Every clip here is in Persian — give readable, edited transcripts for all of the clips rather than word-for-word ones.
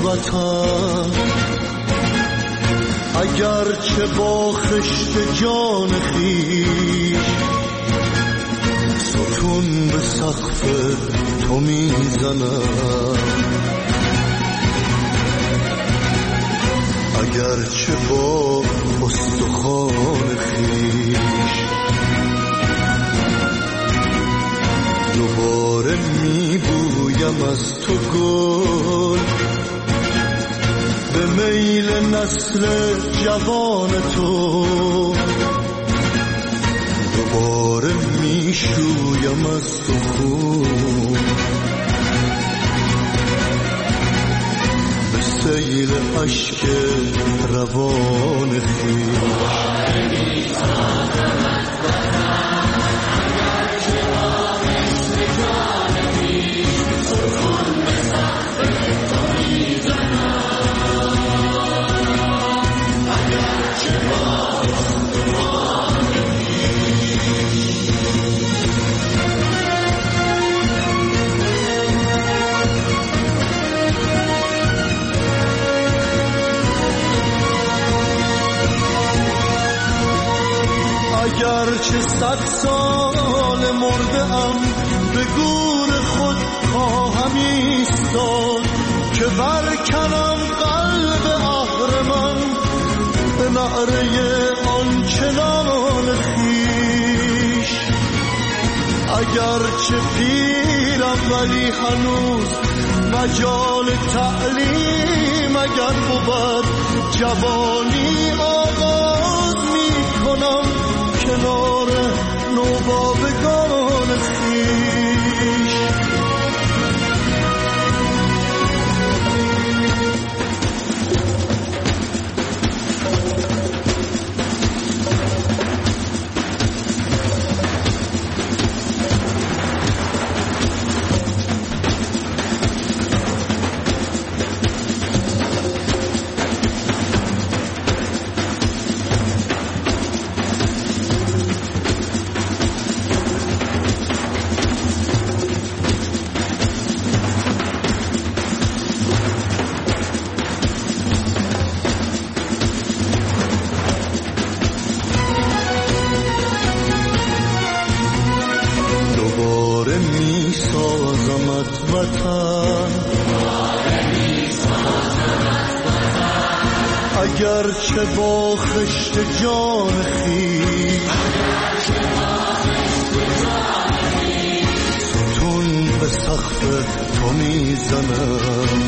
وطن، اگرچه با خشت جان خویش ستون به سقف تو میزنم، اگرچه با استخوان خویش دوباره میبویم از تو گل، به میل نسل جوان تو دوباره میشویم از تو خون، به سیل عشق روان خویش. اگرچه 100 سال مرده ام به گور خود خواهم ایستاد، که برکنم قلب اهرمن به نعره آنچنان خویش. اگرچه پیرم ولی هنوز مجال تعلیم اگر بود، جوانی آغاز می کنم کنار نوباوگان خویش. اگرچه با خشت جان خویش ستون به سقف تو میزنم،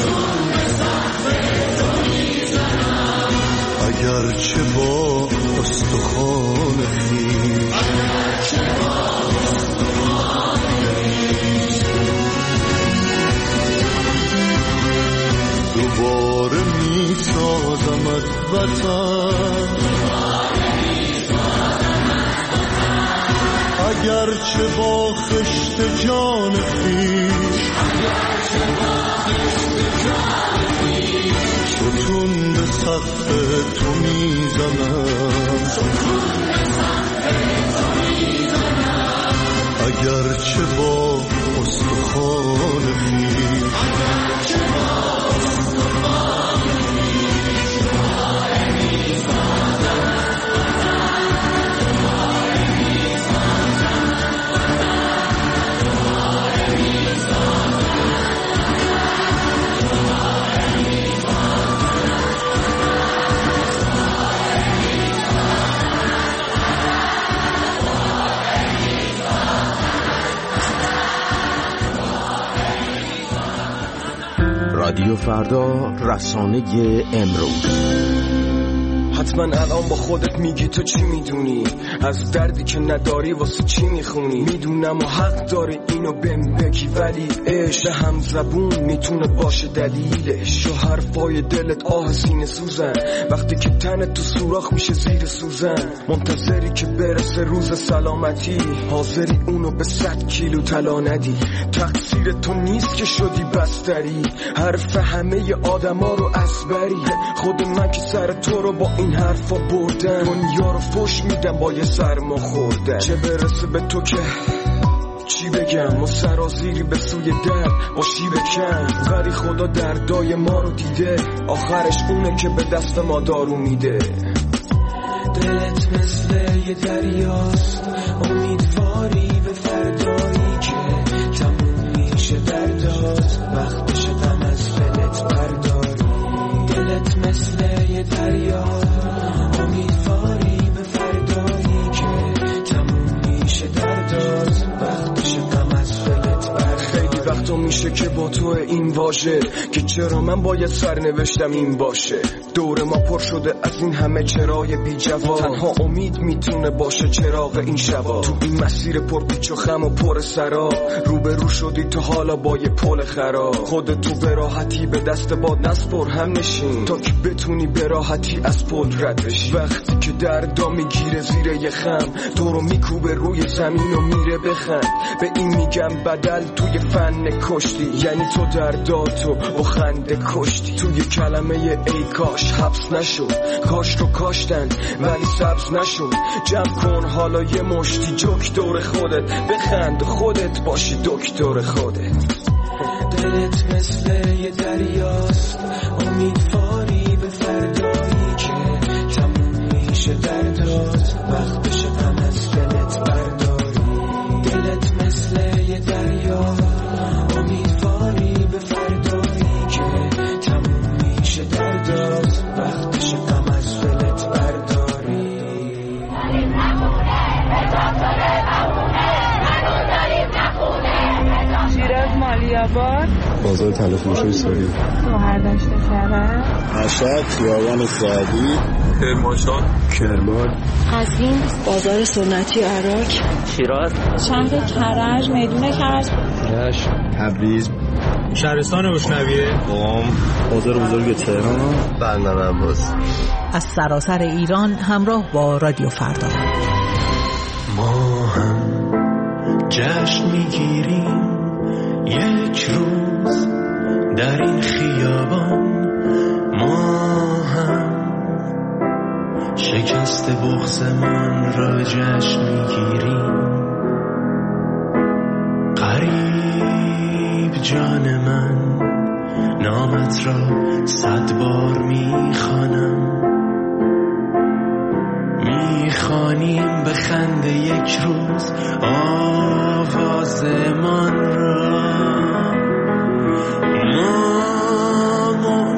اگرچه با استخوان خویش دوباره میسازمت وطن، اگرچه با خشت جان خویش ستون به سقف تو میزنم، اگرچه با استخوان خویش رادیو فردا، رسانه امروز. حتما الان با خودت میگی تو چی میدونی از دردی که نداری، واسه چی میخونی؟ میدونم و حق داری اینو بهم بگی، ولی عشق هم زبون میتونه باشه دلیلش، و حرفای دلت آه سینه سوزن وقتی که تنت تو سوراخ میشه زیر سوزن. منتظری که برسه روز سلامتی، حاضری اونو به 100 کیلو طلا ندی. تقصیر تو نیست که شدی بستری، حرف همه آدما رو اسبری. خود من که سر تو رو با این حرفا بردم، دنیا رو فش میدم با یه سرما خوردن. چه برسه به تو که چی بگم، ما سرازیری به سوی در با شیب کم، ولی خدا دردای ما رو دیده، آخرش اونه که به دست ما دارو میده. دلت مثل یه دریاست، امیدواری به فردایی که تموم میشه درداست، وقتش غم از دلت برداری. دلت مثل یه دریاست، امیدواری به فردایی که تموم میشه درداست، وقتش غم از دلت برداری. خیلی وقتا میشه که با تو این واژه که چرا من باید سرنوشتم این باشه. دور ما پر شده از این همه چرای بی جواب، تنها امید میتونه باشه چراغ این شبا. تو این مسیر پر پیچ و خم و پر سراب، روبرو شدی تو حالا با یه پل خراب. خودتو به راحتی به دست باد نسپر، هم نشین تا که بتونی به راحتی از پل رد بشی. وقتی که دردا میگیره زیر یه خم، تو رو میکوبه روی زمین و میره بخند. به این میگم بدل توی فن کشتی، یعنی تو درداتو با خنده کشتی. توی کلمه ای کاش حبس نشد، کاش رو کاشتن ولی سبز نشد. جمع کن حالا یه مشتی جوک دور خودت، بخند خودت باشی دکتر خودت. دلت مثل یه دریاست، امیدواری به فردایی که تموم میشه درداست، وقتش غم از دلت برداری. دلت مثل یه دریاست، امیدواری به فردایی که تموم میشه درداست، وقتش غم از دلت برداری. شیراز مالیاباد، بازار تلفروشی سوری، شهرداشت شهر، مشهد خیابان سعدی، کرمانشاه، کرمان، قزوین، بازار سنتی عراق، شیراز، شهر کرج، میدون کرج، رشت، تبریز، شهرستان روشنویه، قم، بازار بزرگ تهران، بندر عباس. از سراسر ایران همراه با رادیو فردا. ما هم جشن میگیریم یک روز در این خیابان، ما هم شکست بغضمان را جشن میگیریم. قریب جان من، نامت را 100 بار میخوانم، میخوانیم به خنده یک روز آوازمان را. ما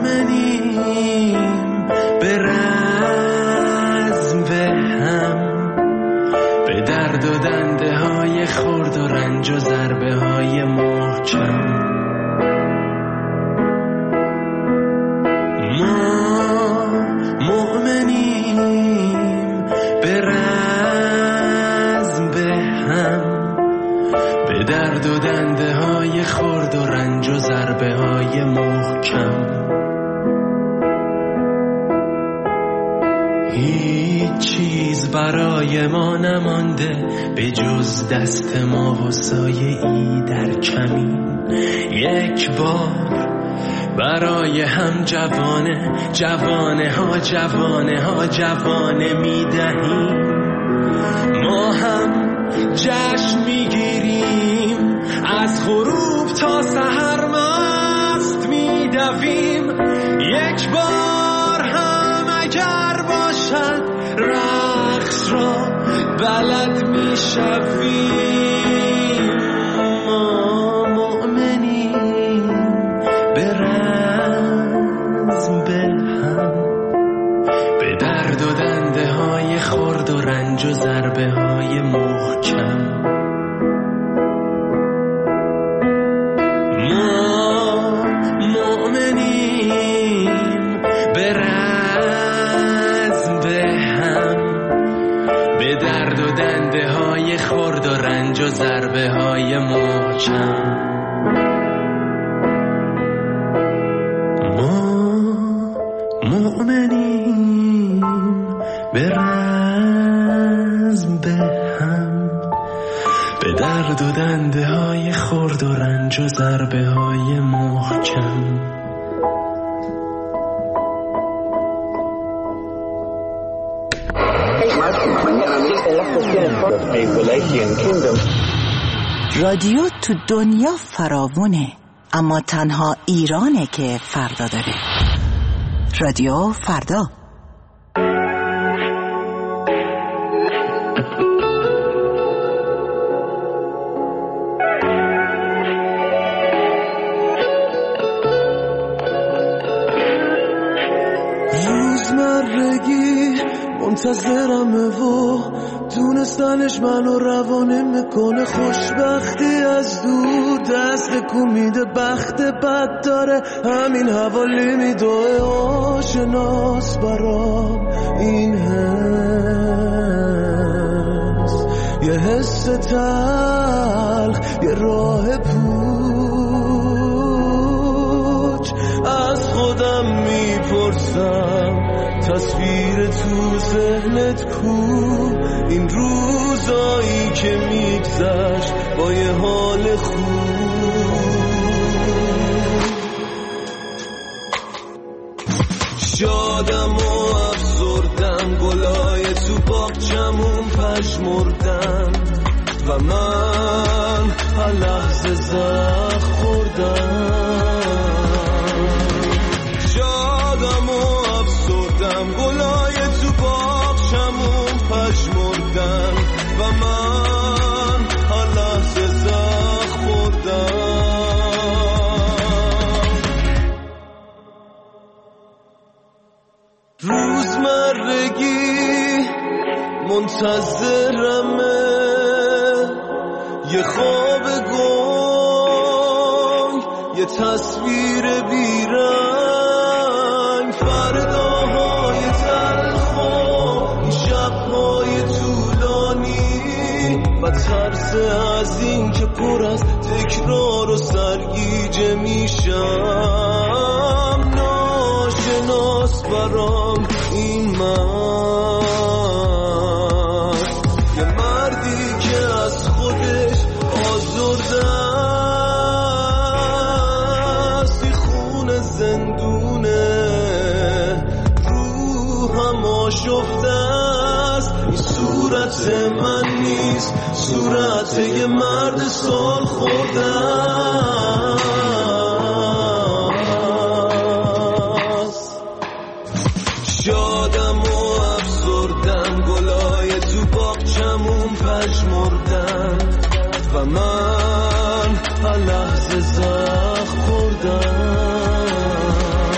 مؤمنیم به رزم به هم، به درد و دنده های خرد و رنج و ضربه های محکم. ما مؤمنیم به رزم به هم، به درد و دنده های خرد و رنج و ضربه های محکم. هیچ چیز برای ما نمانده به جز دست ما و سایه ای در کمین. یک بار برای هم جوانه میدهیم. ما هم جشن میگیریم، از غروب تا سحر مست میدویم. یک بار هم اگر باشد رقص را بلد میشویم. ما مؤمنیم به رزم به هم، به درد و دنده های خرد و رنج و ضربه های محکم. ما مؤمنیم به رزم به هم، به درد و دنده های خرد و رنج و ضربه های محکم. مؤمنیم به رزم به هم، به درد و دنده های خرد و رنج و ضربه های محکم. رادیو تو دنیا فراوونه، اما تنها ایرانه که فردا داره. رادیو فردا. روزمرگی منتظرمه و دونستنش منو روانه میکنه، خوشبختی از دور دست کن میده، بخت بد داره همین حوالی میدوه، آشناس برام این حس، یه حس تلخ، یه راه پوچ، از خودم میپرسم تصویر تو ذهنت کو، این روزایی که میگذشت با یه حال خوب، شادم و افسردم، گلای تو باغچمون پژمردن و من هر لحظه زخم خوردم، شادم و افسردم، گلای تو باغچمون پژمردن و من هر لحظه زخم خوردم. روزمرگی منتظرمه، یه خواب گنگ، یه تصویر بیرنگ، فرداهای تلخ و این شبهای طولانی و ترس از این که پر از تکرار و سرگیجه میشم، ناشناس برام این من، یه مردی که از خودش آزرده است، این خون زندونه، روحم آشفته است، این صورت من نیست، صورت یه مرد سال خورده است. شادم و افسردم، گلای تو باغچمون پژمردن و من هر لحظه زخم خوردم،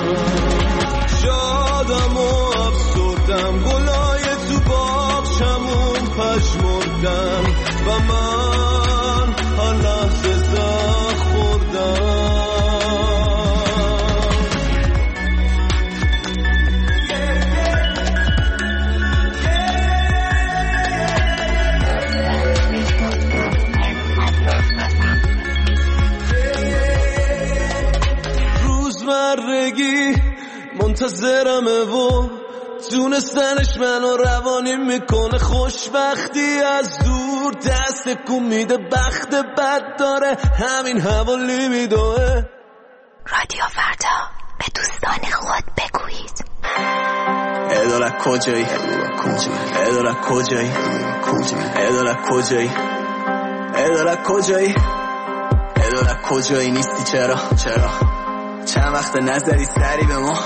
شادم و افسردم، گلای تو باغچمون پژمردن و من هر لحظه زخم خوردم. روزمرگی منتظرمه و دونستنش منو روانی میکنه، خوشبختی از دور دست کن میده، بخت بد داره همین حوالی میدوه. رادیو فردا، به دوستان خود بگویید. ادالت کجایی؟ ادالت کجایی؟ ادالت کجایی؟ ادالت کجایی؟ ادالت کجایی نیستی؟ چرا؟ چند وقت نظری سری به ما؟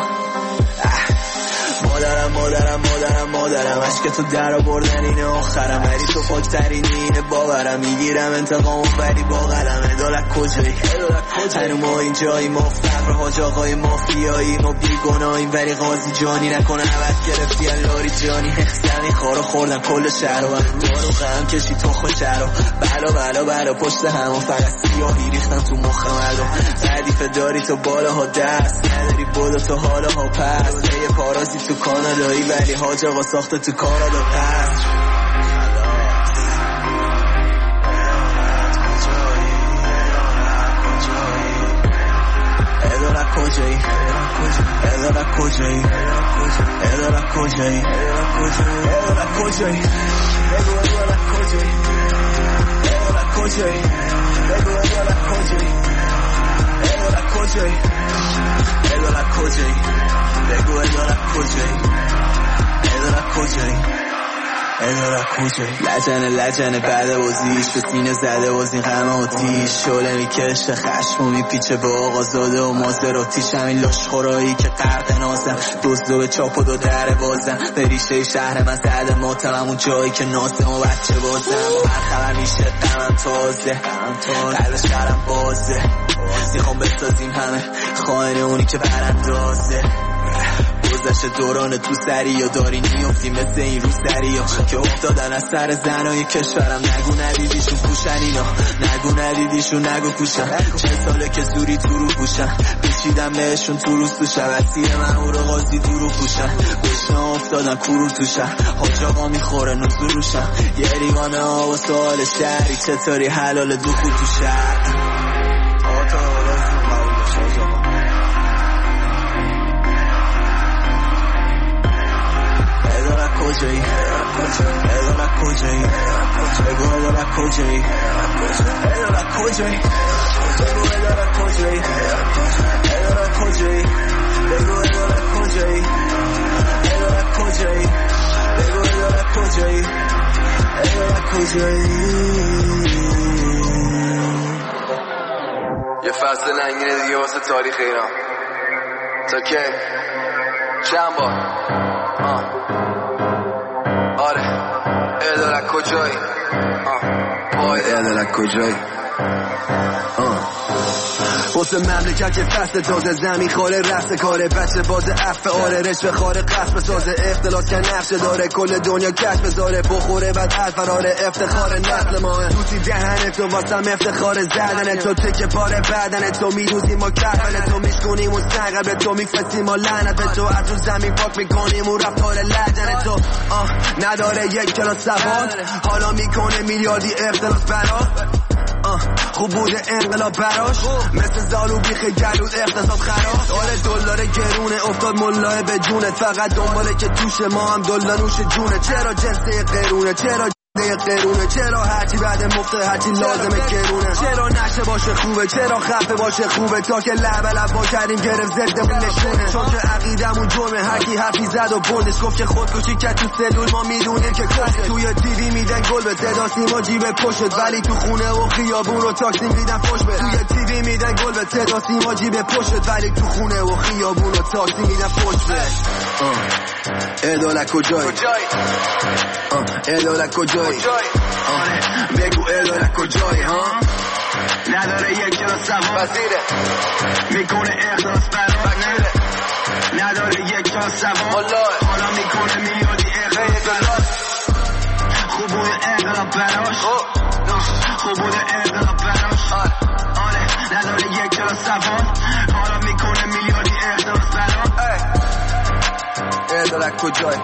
مادرم عشق تو در آوردن اینه آخرم، ولی تو پاکترینی اینه باورم، میگیرم انتقامو ولی با قلم. ادالت کجایی؟ هنو ما اینجایی، ما فقر حاج آقای مافیایی، ما بیگناهیم ولی قاضی جانی نکنه عوض گرفتی لاری جانی، زمین خارو خوردم کل شهر و دارو غم کشی تو خود شهر و بلا پشت همون فقط سیاهی ریختم تو مخ مردم، ردیفه داری تو بالاها دست نداری بودو تو حالاها پس، یه پارازی تو کانادایی ولی حاج آقا ساخته تو کانادا پس. ادالت کجایی؟ ادالت کجایی؟ ادالت کجایی؟ ادالت کجایی؟ بگو ادالت کجایی؟ ادالت کجایی؟ بگو ادالت کجایی؟ ادالت کجایی؟ ادالت کجایی؟ بگو ادالت کجایی؟ ادالت کجایی؟ اداره کجایی لجنه بعد بازیش به سینه زده باز این غم آتیش شعله میکشه خشم و میپیچه به آقا زاده و مازراتیش همین لاشخورایی که غرق نازم دزدو به چاپ و دو در بازم به ریشه شهر من زده ماتم همون جایی که نازم و بچه بازم هر خبر میشه غمم تازه قلب شهرم بازه میخوام بسازیم همه خواهنه اونی که براندازه گذشت دوران تو سری یا داری نیفتی مثل این رو سری ها که افتادن از سر زنای کشورم نگو ندیدیشون پوشن اینا نگو ندیدیشون نگو پوشن 40 ساله که زوری تو رو پوشن بچیدم بهشون تو روز تو شبسیر من او رو قاضی تو رو پوشن گشنه افتادن کرو توشن حاج آقا میخوره نزول روشن یه ریوانه ها و سوال شهری چطوری حلال دخول تو شهر کجایی اداره کجایی بگو اداره کجایی اداره کجایی بگو اداره کجایی اداره کجایی بگو اداره کجایی اداره کجایی بگو اداره کجایی اداره کجایی یه فصل ننگینه دیگه واسه تاریخ ایران تا که چند بار آره اداره کجایی پای اداره کجایی واسه مملکت که فصل تازه زمین خاره رفت کاره بچه باز عفه آره رشوه خاره قصب سازه اختلاط که نقشه داره کل دنیا کشف بذاره بخوره بعد الفراره افتخار نسل ماه توسی دهنه تو واسم افتخار زدنه تو تکه پاره بدنه تو میدوزیم ما کفنه تو میشکنیم و سنگه به تو میفسیم ما لعنت به تو از رو زمین پاک میکنیم و رفتار لجنه تو نداره یک کلاس سواد حالا میکنه میلیاردی اختلاس برات خوب بوده انقلاب براش مثل زالو بیخ گلود اقتصاد خراب آره دلار گرونه افتاد ملاه به جونت فقط دنباله که توش ما هم دلار نوش جونه چرا جنسه قرونه چرا قرونه چرا هرچی بعد مفته هرچی لازمه گرونه چرا نشه باشه خوبه چرا خفه باشه خوبه تا که لب با کردیم گرفت زدمون نشونه چون که عقیدمون جرمه هرکی حرفی زد و بردش گفت که خودکشی کرد تو سلول ما میدونیم که کشه توی تیوی میدن گل به صدا سیما جیب پشت ولی تو خونه و خیابون رو تاکسی میدن فوش به توی تیوی میدن گل به صدا سیما جیب پشت ولی تو خونه و خیابون رو تاکسی میدن فوش به اداره کجایی اداره کجایی بگو اداره کجایی ها نداره یک کلاس سواد میکنه اخلاص برات نداره یک کلاس سواد حالا میکنه میلیاردی اخلاص خوب بوده انقلاب براش خوب بوده انقلاب براش نداره یک کلاس سواد حالا میکنه میلیاردی اخلاص براش اداره کجایی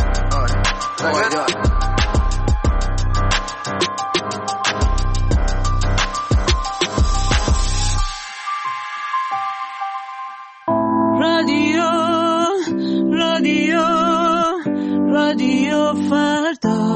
رادیو فردا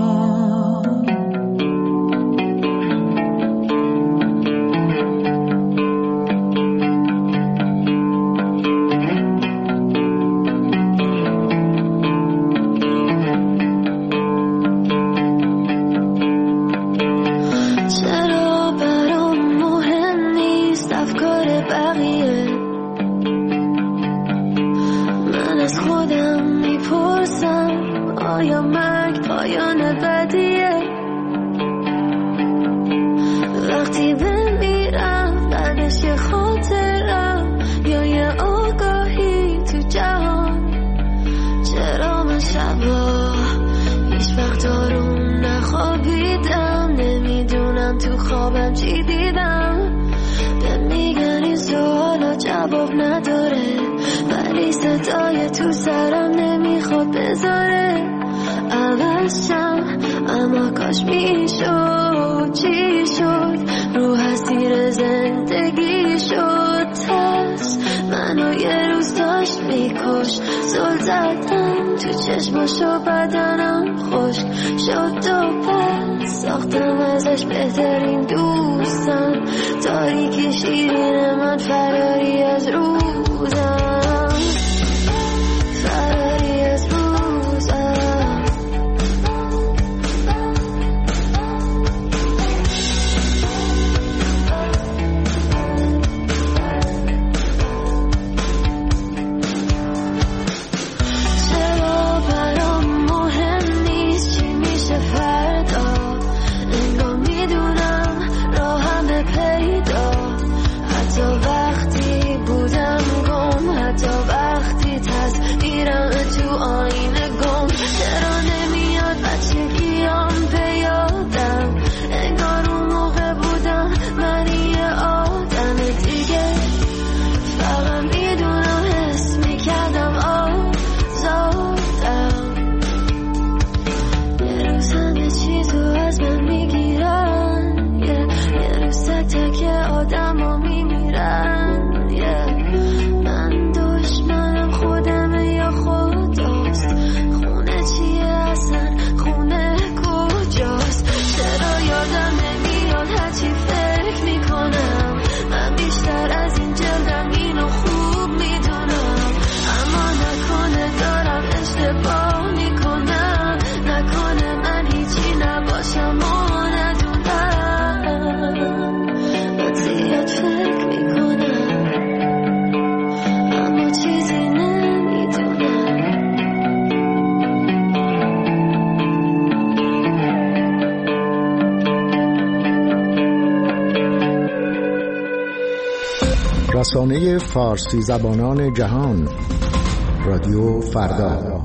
چرا برام مهم نیست افکار بقیه من از خودم میپرسم آیا مرگ پایان بدیه وقتی بمیرم بعدش یه خاطرم یا یه آگاهی تو جهان چرا من شبا هیچ وقت آروم نخوابیدم نمیدونم تو خوابم چی دیدم به میگن این سوالا جواب نداره ولی صدای تو سرم نمیخواد بذاره عوض شم اما کاش میشد چی شد رو اسیر زندگی شد ترس منو یه روز داشت میکش زل زدم تو چشماشو بدنم خشک شد و پس ساختم ازش بهترین دوستم تاریکی شیرین من فراری از روزم فراری از روزم رسانه فارسی زبانان جهان، رادیو فردا.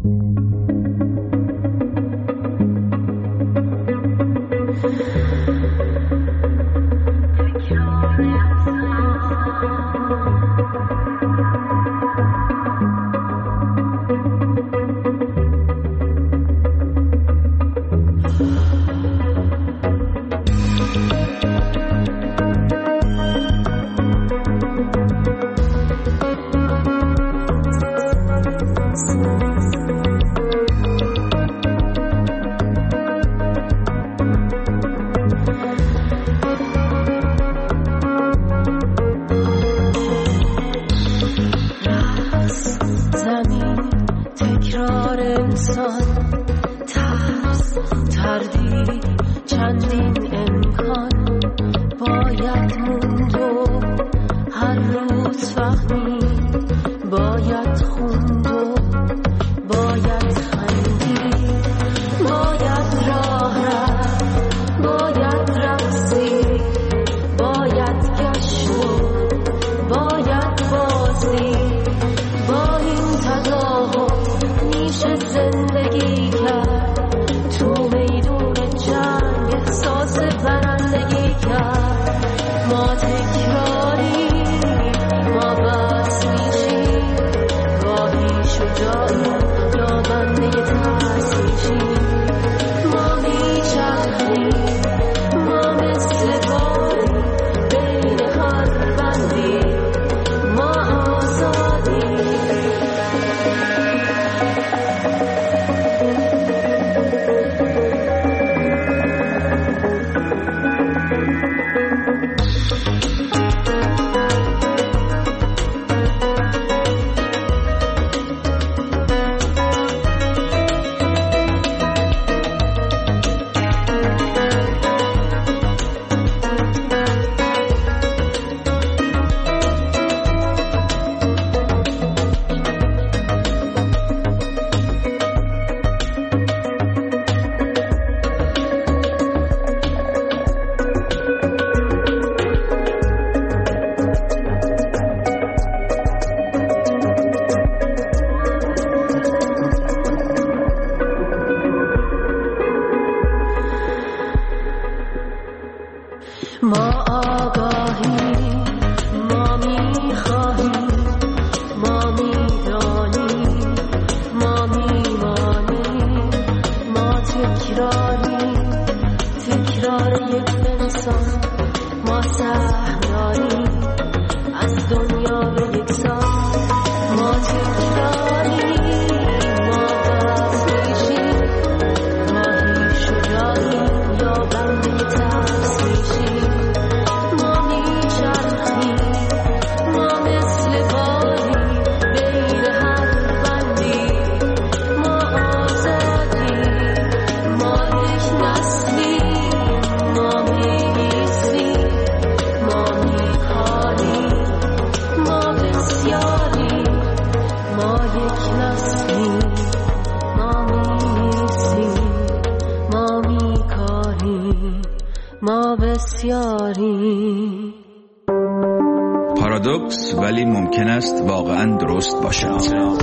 پارادوکس ولی ممکن است واقعا درست باشد.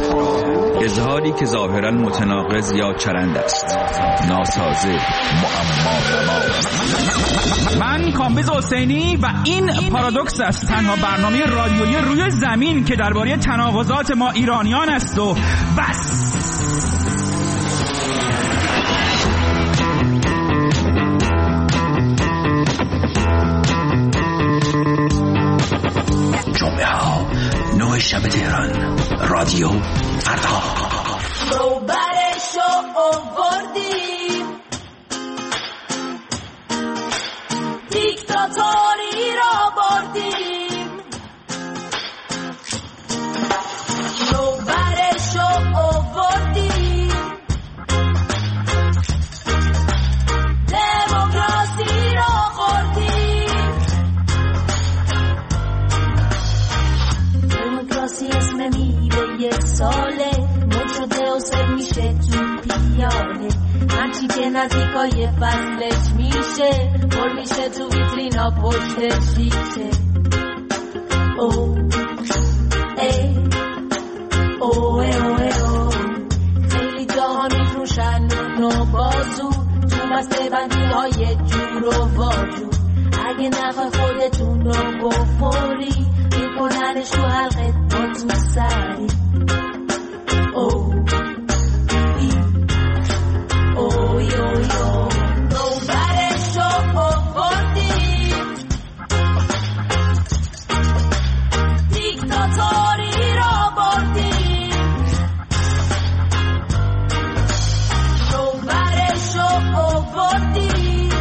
اظهاری که ظاهرا متناقض یا چرند است، ناسازه، معما. من کامبیز حسینی و این پارادوکس است، تنها برنامه رادیویی روی زمین که درباره تناقضات ما ایرانیان است و بس. جمعه ها 9 شب تهران، رادیو فردا. روبرشو آوردیم، دیکتاتوری را بردیم. روبرشو آوردیم، دموکراسی را خوردیم. دموکراسی اسم میوه ساله، مد شده و سر میشه تو پیاله. هرچی که نزدیکای فصلش میشه پر میشه تو ویترینا پشت شیشه. او ای او ای او ای او خیلی جاها میفروشن نو بازو تو بسته بندی های جور و واجور اگه نخوای خودتون رو بخوری میکننش تو حلقه با تو سری او ای اوی اوی او نوبرش رو بردی دیکتاتوری رو بردی نوبرش رو بردی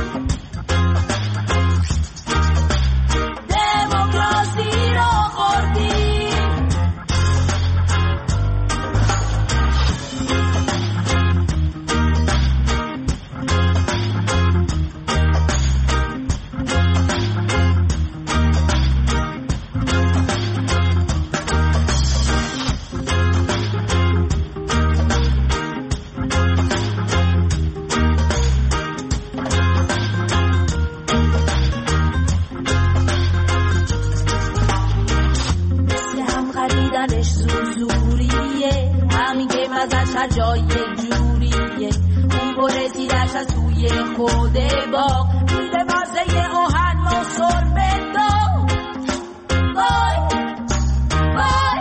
دموکراسی رو خوردی هر جای جوریه اون برزیدش از توی خود باغ میده مزه آهن و سربه داغ وای وای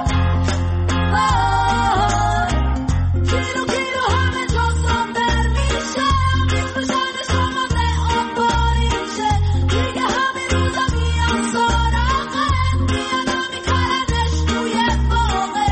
وای کیلو کیلو همه جا سندر میشه میفروشن شما آن باریشه دیگه همه روزا میان سراغه میان میکننش توی باغه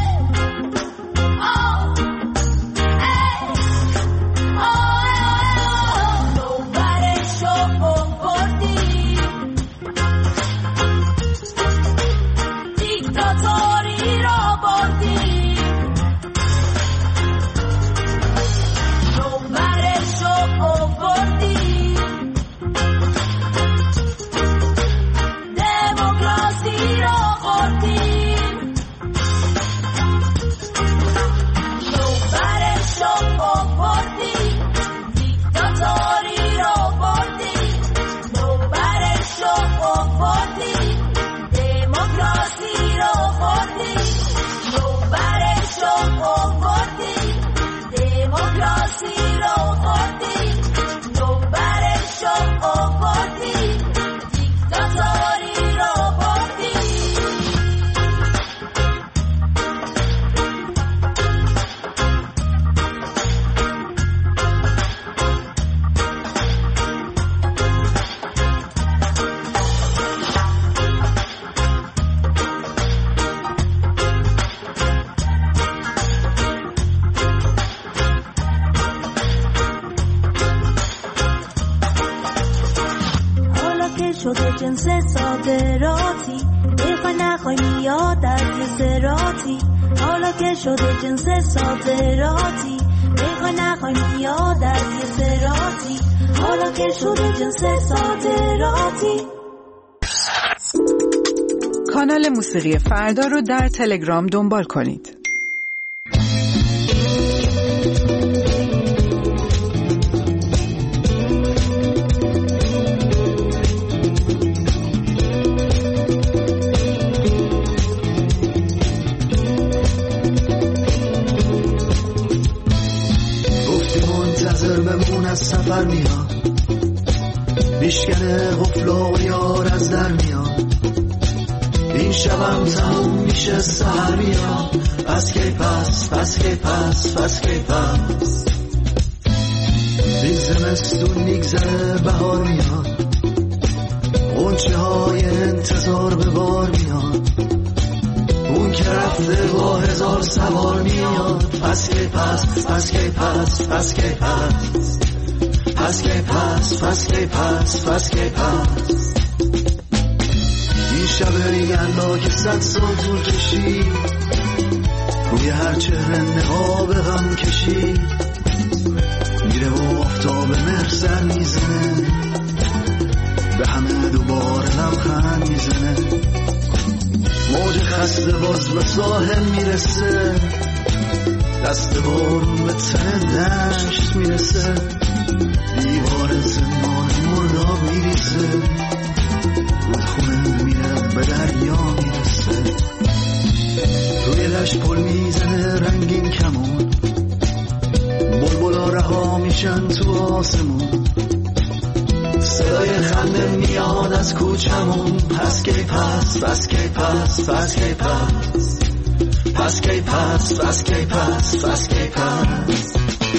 شده جنس صادراتی بخوای نخوای میاد از یه سراتی حالا که شده جنس صادراتی بخوای نخوای میاد از یه سراتی حالا که شده جنس صادراتی. کانال موسیقی فردا رو در تلگرام دنبال کنید. سفر میاد میشکنه قفل و یار از در میاد این شبم تموم میشه سحر میاد پس کی پس پس کی پس پس کی پس این زمستون میگذره بهار میاد غنچه های انتظار به بار میاد اون که رفته با هزار سوار میاد پس کی پس پس کی پس پس کی پس پس کی پس پس کی پس پس کی پس این شب ریگندا که 100 سال طول کشید روی هر چهره نقاب غم کشید میره و آفتاب مهر سر میزنه به همه دوباره لبخند میزنه موج خسته باز به ساحل میرسه دست بارون به تن دشت میرسه دیوار زمان مرداب میریسه رودخونه میره به دریا میرسه روشن تو آسمون، صدای خنده میاد از کوچمون. پس کی پس، پس کی پس، پس کی پس، پس کی پس، پس کی پس، پس کی پس.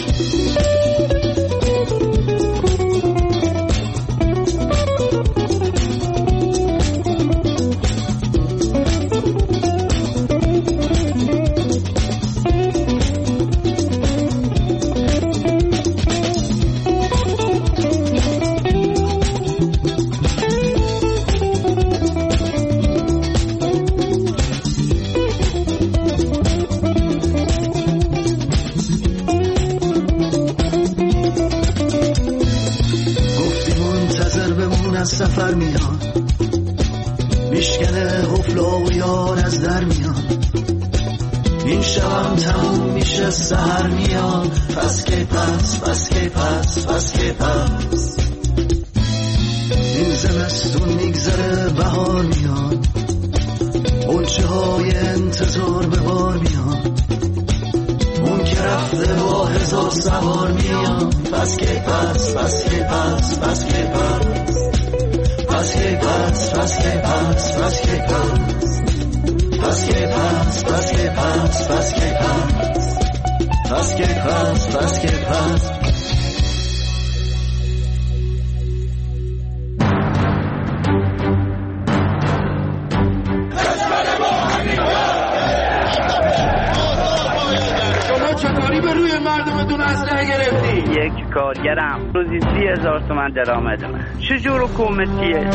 سفر میاد میشکنه حفلا و یار از در میاد. این شبم تموم میشه سحر میاد. پس کی پس، پس کی پس، پس کی پس. این زمستون میگذره بهار میاد. غنچه های انتظار به بار میاد. اون که رفته با هزار سوار میاد. پس کی پس، پس کی پس، پس کی پس. Pas que pas, pas que pas, pas que pas, pas que pas, pas que pas, pas que pas, pas que pas, pas que pas. چطوری به روی مردمتون اسلحه گرفتی؟ یک کارگرم روزی 30,000 تومان درآمدمه. چجور حکومتیه؟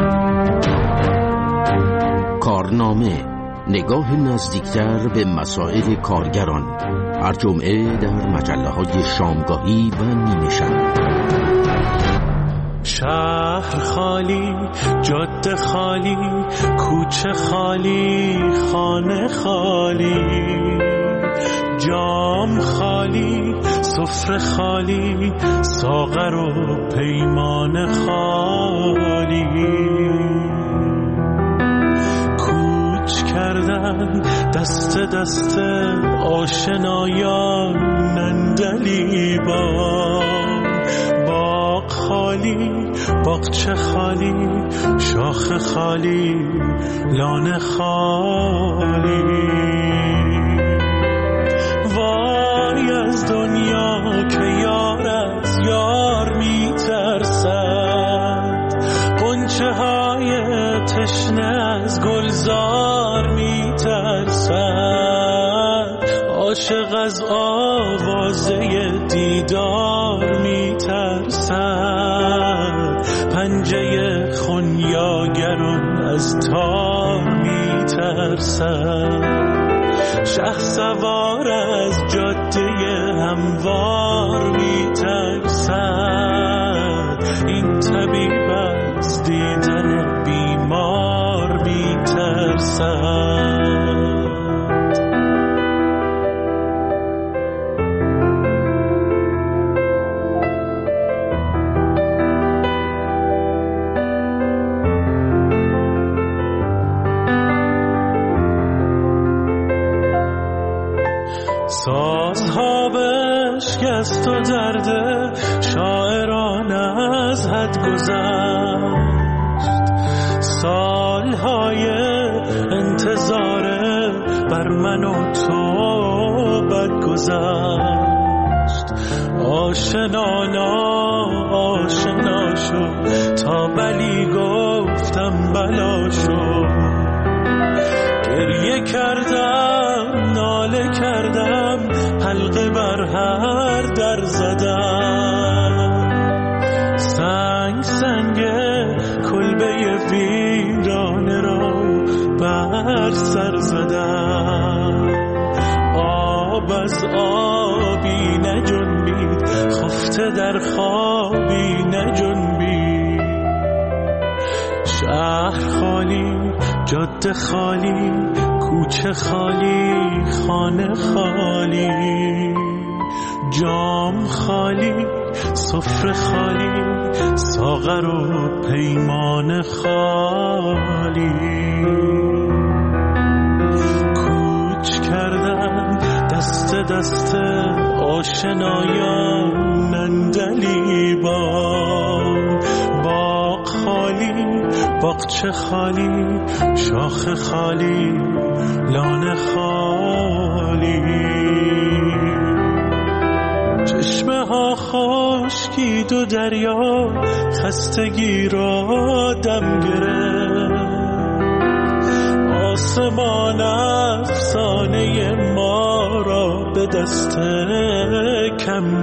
کارنامه، نگاه نزدیکتر به مسائل کارگران، هر جمعه در مجله‌های شامگاهی و نیمه شب. شهر خالی، جاده خالی، کوچه خالی، خانه خالی، جام خالی، سفره خالی، ساغر و پیمان خالی. کوچ کردن دست دست آشنایان نندلیبان. باغ خالی، باغچه خالی، شاخ خالی، لانه خالی. وای از دنیا که یار از یار میترسد. غنچه های تشنه از گلزار میترسد. عاشق از آوازه دیدار میترسد. پنجه خونیاگران از تار میترسد. شه سوار از جاده هموار میترسد. این طبیب از دیدن بیمار میترسد. سازها بشکست و درده شاعران از حد گذشت. سالهای انتظار بر من و تو بد گذشت. آشنا آشنا شد تا بلی گفتم بلا شد. گریه کردم ناله کردم حلقه بر هر در زدم. سنگ کلبه ویرانه را بر سر زدم. آب از آبی نجنبید، خفته در خوابی نجنبید. شهر خالی، جاده خالی، کوچه خالی، خانه خالی، جام خالی، سفره خالی، ساغر و پیمان خالی. کوچ کردن دست دست آشنایان عندلیبان. باغ خالی، باغچه خالی، شاخ خالی، لانه خالی. چشمه ها خشکید و دریا خستگی را دم گرفت. آسمان افسانه ما را به دست کم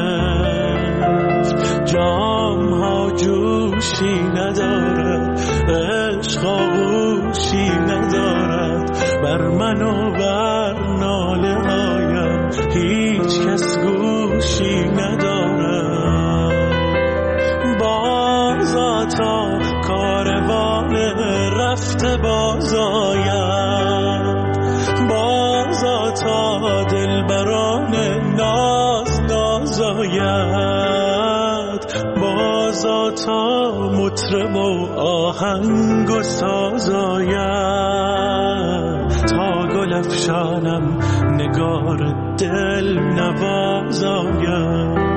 گرفت. جام ها جوشی ندارد، عشق آغوشی ندارد، بر من و بر ناله هایم هیچ کس گوشی ندارد. بازا تا کاروان رفته باز آید، بازا تا دلبران ناز ناز آید، بازا تا مطرب و آهنگ و ساز آید، تا گل افشانم نگار دل نواز آید،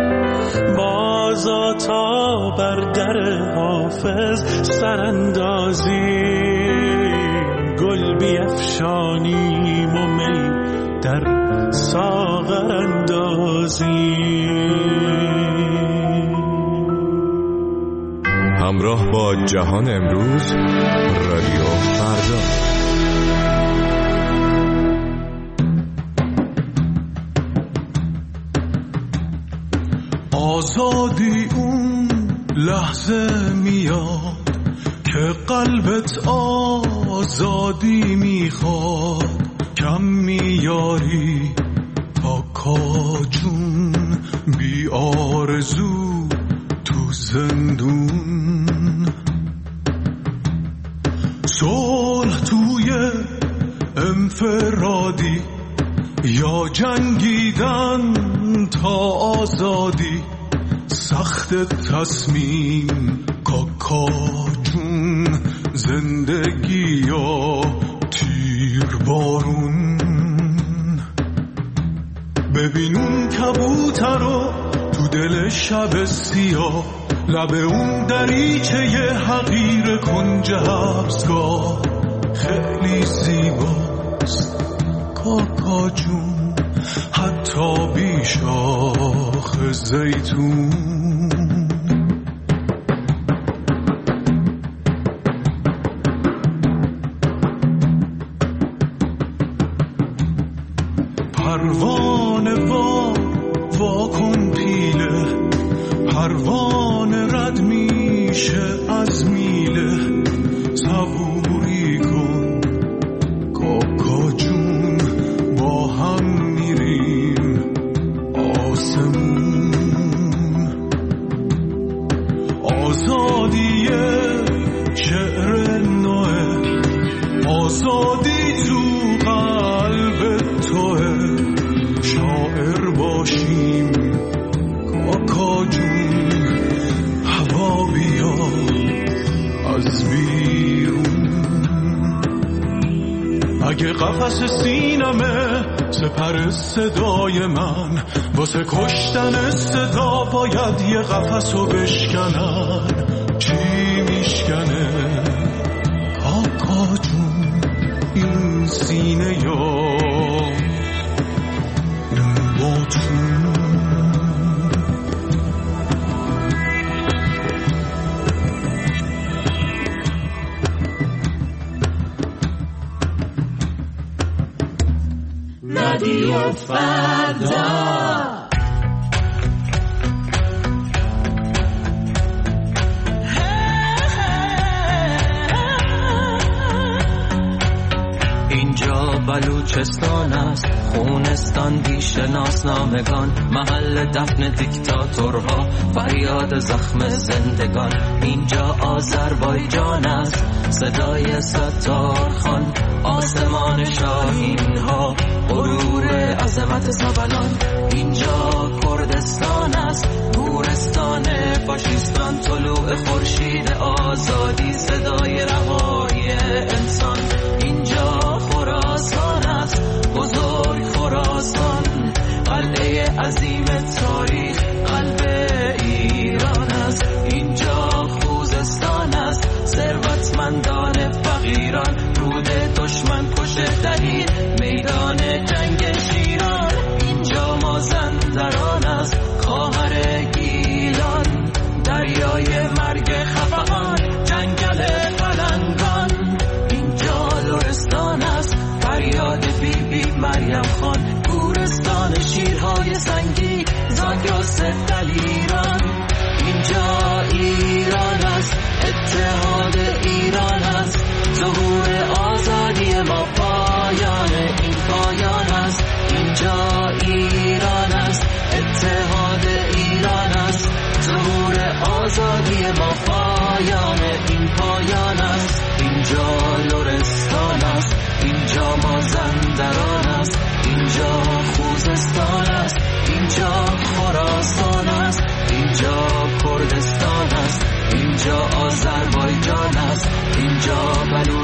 بازا تا بر در حافظ سراندازی، گل بیفشانیم و می در ساغر اندازی. همراه با جهان امروز، رادیو فردا. آزادی اون لحظه میاد که قلبت آزادی میخواد، کم میاری پاکا جون بی آرزو تو زندون. صلح توی انفرادی یا جنگیدن تا آزادی، سخت تصمیم کاکا جون، زندگی یا تیر بارون. ببین اون کبوتر رو تو دل شب سیاه، لب اون دریچه حقیر کنج حبسگاه، خیلی زیباست کاکا جون، حتی بی شاخ زیتون. پروانه واکن پیله، پروانه رد میشه از میله، صبوری کن کاکا جون، با هم میریم آسمون. آزادی شعر نوه، آزادی تو قلب توه، شاعر باشیم کاکا جون، هوا بیا از بیرون. اگه قفس سینمه سپر صدای من، واسه کشتن صدا باید یه قفسو بشکنن. چی میشکنه کاکا جون این سینه یا این باتون؟ رادیو فردا. بلوچستان است، خونستان بی شناسنامگان، محل دفن دیکتاتورها، فریاد زخم زندگان. اینجا آذربایجان است، صدای ستارخان، آسمان شاهین ها، غرور عظمت سبلان. اینجا کردستان است، گورستان فاشیستان، طلوع خورشید آزادی، صدای رهایی انسان. اینجا خراسان است، بزرگ خراسان، قلعه عظیم تاریخ، قلب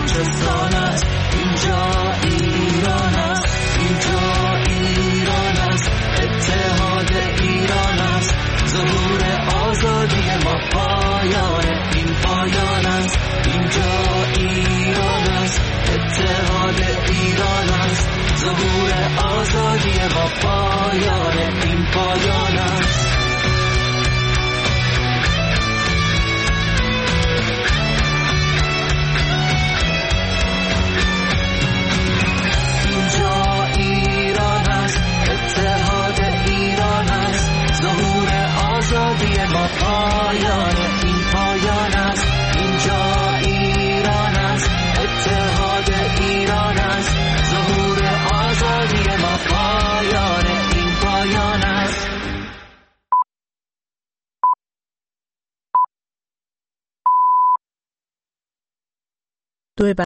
چه